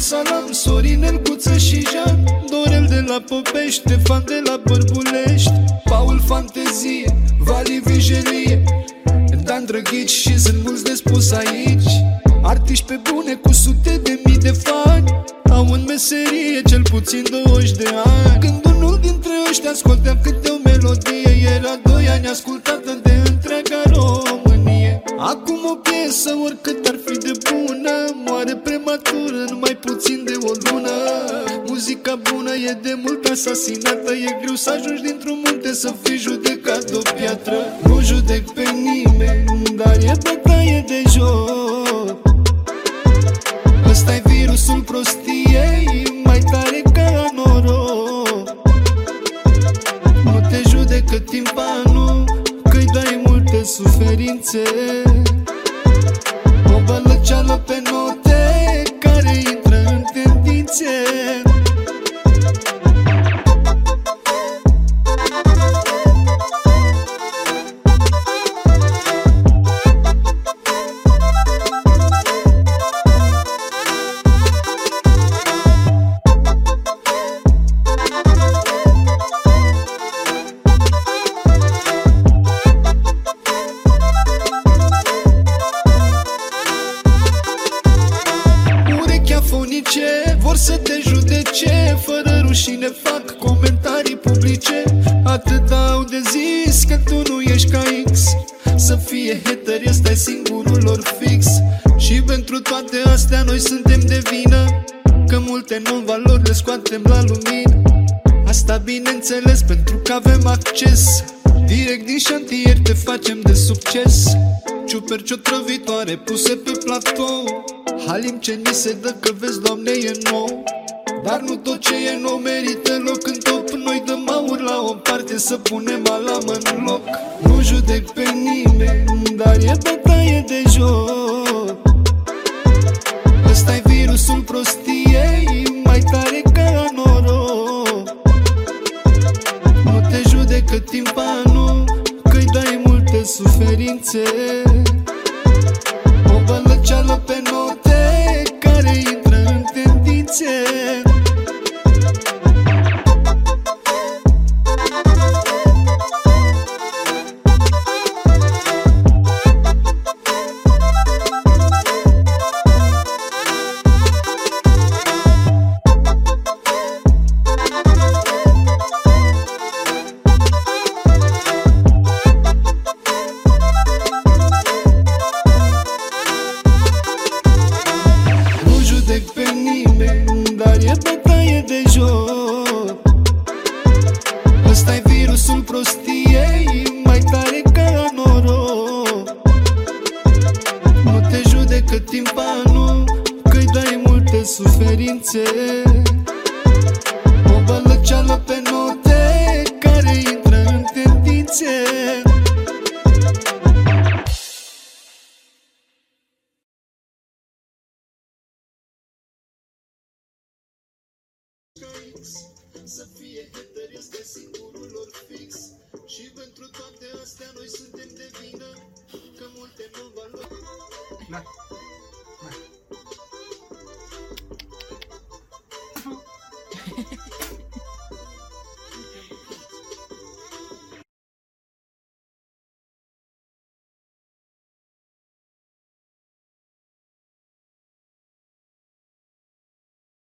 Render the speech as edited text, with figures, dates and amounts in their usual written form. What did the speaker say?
Salam, Sorin, Elcuță și Jean, Dorel de la Popești, Ștefan de la Bărbulești, Paul Fantezie, Vali Vigelie, Dan Drăghici și sunt mulți de spus aici. Artiști pe bune cu sute de mii de fani, au în meserie cel puțin 20 de ani. Când unul dintre ăștia ascultea câte o melodie, era 2 ani ascultată de întreaga Românie. Acum o piesă, oricât ar fi de bună, moare prematură în mai puțin de o lună. Muzica bună e de mult asasinată, e greu să ajungi dintr-un munte să fii judecat de o piatră. Nu judec pe nimeni, dar e bătaie de joc. Ăsta-i virusul prostiei, mai tare ca noroc. Nu te judecă timpanul, că-i dai multe suferințe. O bălăceală pe note care intră în tendințe. Vor să te judece, fără rușine fac comentarii publice. Atât au de zis că tu nu ești ca X, să fie hater, ăsta-i singurul lor fix. Și pentru toate astea noi suntem de vină, că multe non-valori le scoatem la lumină. Asta bineînțeles pentru că avem acces direct din șantier, te facem de succes. Ciuperci otrăvitoare puse pe platou, halim ce ni se dă că vezi, Doamne, e nou. Dar nu tot ce e nou merită loc în top. Noi dăm aur la o parte să punem alamă în loc. Nu judec pe nimeni, dar e bătaie de joc. Ăsta-i virusul prostiei, mai tare ca noroc. Nu te judecă timpanul, că-i dai multe suferințe. O bălăceală pe note care intră în tendințe. Dar e bătaie de joc. Ăsta-i virusul prostiei, mai tare ca noroc. Nu te judecă timpanul, că-i dai multe suferințe. O bălăceală pe note care intră în tendințe. Să fie hater, este singurul lor fix. Și pentru toate astea noi suntem de vină, că multe nu valori.